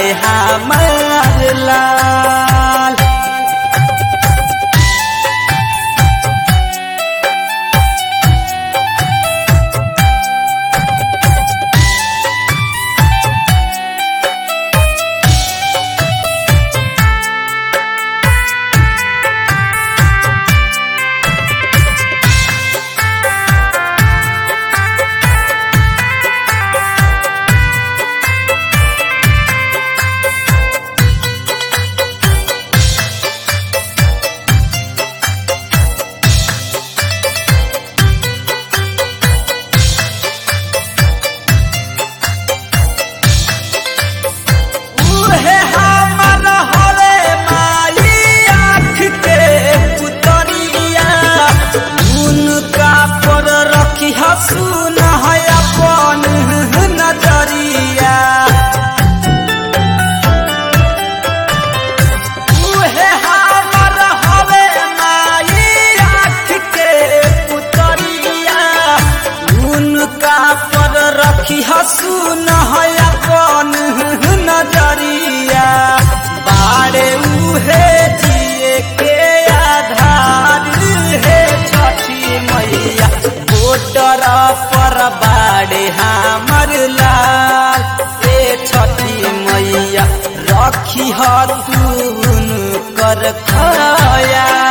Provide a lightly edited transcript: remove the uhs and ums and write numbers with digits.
बाड़े हमार लाल। सुन है अपन नजरिया उहे हमर हवे माई आँख के पुतरिया उनका पर रखी सुन है अपन नजरिया बाड़े उहे जिए के आधार है छठी मैया बोटर पर बाड़े हमर लाल। ए छठी मैया रखी तू कर खया।